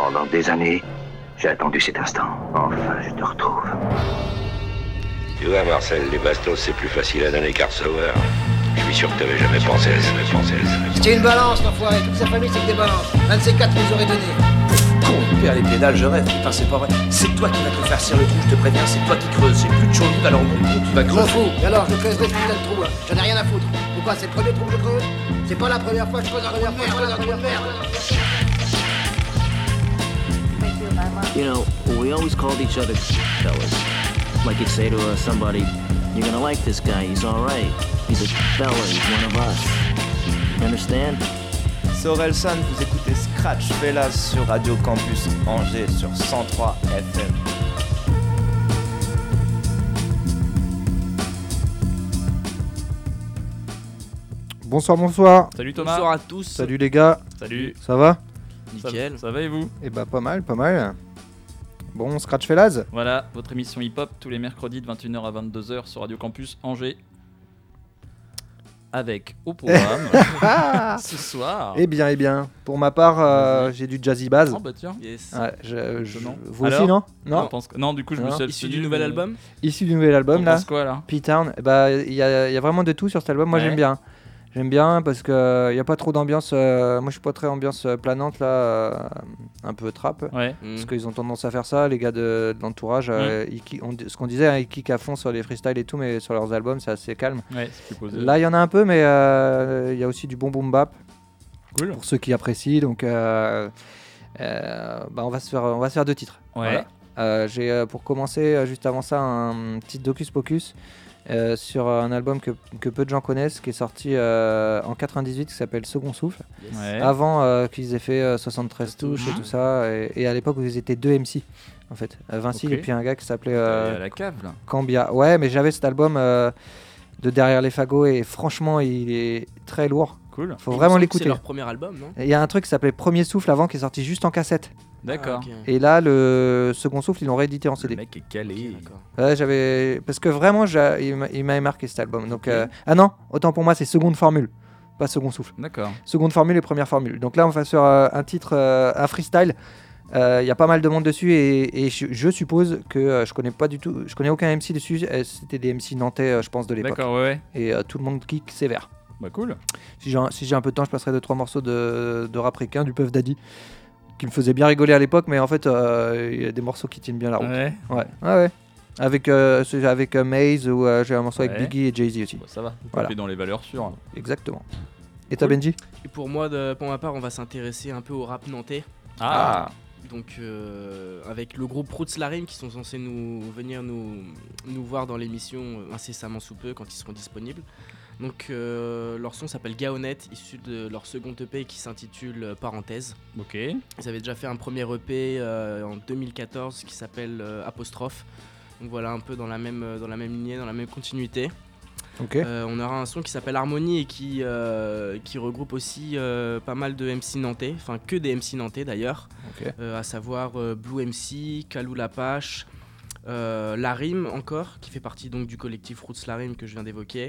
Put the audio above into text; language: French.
Pendant des années, j'ai attendu cet instant. Enfin, je te retrouve. Tu vois, Marcel, les bastos, c'est plus facile à donner qu'à recevoir. Je suis sûr que t'avais jamais pensé à ça. C'était une balance, l'enfoiré. Toute sa famille, c'est que des balances. Un de ces quatre nous aurait donné. Con, il perd les pédales, je rêve. Putain, c'est pas vrai. C'est toi qui vas te faire cirer le trou, je te préviens. C'est toi qui creuses. J'ai plus de chaud, alors mon trou, tu vas Je m'en creuser. fous. Et alors, je creuserai ce putain de trou, là. J'en ai rien à foutre. Pourquoi, c'est le premier trou que je creuse? C'est pas la première fois que je creuse un trou de merde. You know, we always called each other fellas. Like you'd say to somebody, you're gonna like this guy, he's alright. He's a fella, he's one of us. You understand? C'est Orelsan, vous écoutez Scratch Fellas sur Radio Campus Angers sur 103 FM. Bonsoir. Salut Thomas. Bonsoir à tous. Salut les gars. Salut. Ça va? Nickel. Ça va et vous? Eh bah pas mal. Bon, Scratch Fellas. Voilà, votre émission hip-hop tous les mercredis de 21h à 22h sur Radio Campus Angers. Avec au programme ce soir. Eh bien. Pour ma part, j'ai du Jazzy Bass. Oh bah tiens. Yes. Ouais, Non. vous Alors aussi, non? Je pense que... Non, du coup, je me suis Issu du nouvel album. Issu du nouvel album, On là. pense quoi là? P-Town. Eh bah, il y a vraiment de tout sur cet album. Moi, Ouais. j'aime bien. J'aime bien parce que y a pas trop d'ambiance. Moi, je suis pas très ambiance planante là, un peu trap. Ouais. Parce qu'ils ont tendance à faire ça, les gars de l'entourage. Ce qu'on disait, hein, ils kickent à fond sur les freestyles et tout, mais sur leurs albums, c'est assez calme. Ouais, c'est plus posé. Là, il y en a un peu, mais il y a aussi du bon boom bap. Cool. Pour ceux qui apprécient. Donc, on va se faire deux titres. Ouais. Voilà. J'ai pour commencer, juste avant ça, un petit docus pocus. Sur un album que peu de gens connaissent, qui est sorti en 98, qui s'appelle Second Souffle. Ouais. Avant qu'ils aient fait 73 touches et tout ça, et à l'époque où ils étaient deux MC en fait, Vinci Ok. et puis un gars qui s'appelait à la cave là. Cambia. Ouais, mais j'avais cet album de Derrière les fagots et franchement il est très lourd. Cool. Faut vraiment C'est l'écouter. leur premier album, non? Il y a un truc qui s'appelait Premier Souffle avant qui est sorti juste en cassette. D'accord. Ah, ok. Et là le Second Souffle ils l'ont réédité en Le CD. mec est calé. Ok, d'accord. Ouais, parce que vraiment il m'avait marqué cet album. Donc ah non, autant pour moi c'est Seconde Formule, pas Second Souffle. D'accord. Seconde Formule et Première Formule. Donc là on va faire un titre, un freestyle. Il y a pas mal de monde dessus et je suppose que je connais aucun MC dessus. C'était des MC nantais, je pense, de l'époque. D'accord, ouais. Et tout le monde kick sévère. Bah cool. Si j'ai un peu de temps, je passerai 2-3 morceaux de rap ricain, du Puff Daddy, qui me faisait bien rigoler à l'époque, mais en fait il y a des morceaux qui tiennent bien la route. Ouais. Ouais. Avec Maze ou j'ai un morceau avec Ouais. Biggie et Jay-Z aussi. Bah, ça va. Vous Voilà. tapez dans les valeurs sûres. Exactement. Et toi Cool. Benji? Et pour moi, pour ma part, on va s'intéresser un peu au rap nantais. Ah. Donc avec le groupe Roots La Rime qui sont censés venir nous voir dans l'émission incessamment sous peu quand ils seront disponibles. Donc leur son s'appelle Gaonnette, issu de leur second EP qui s'intitule Parenthèse. Ok. Ils avaient déjà fait un premier EP en 2014 qui s'appelle Apostrophe. Donc voilà, un peu dans la même lignée, dans la même continuité. Ok. On aura un son qui s'appelle Harmonie et qui regroupe aussi pas mal de MC nantais, enfin que des MC nantais d'ailleurs, Ok. à savoir Blue MC, Kalou Lapache, La Rime encore, qui fait partie donc du collectif Roots La Rime que je viens d'évoquer,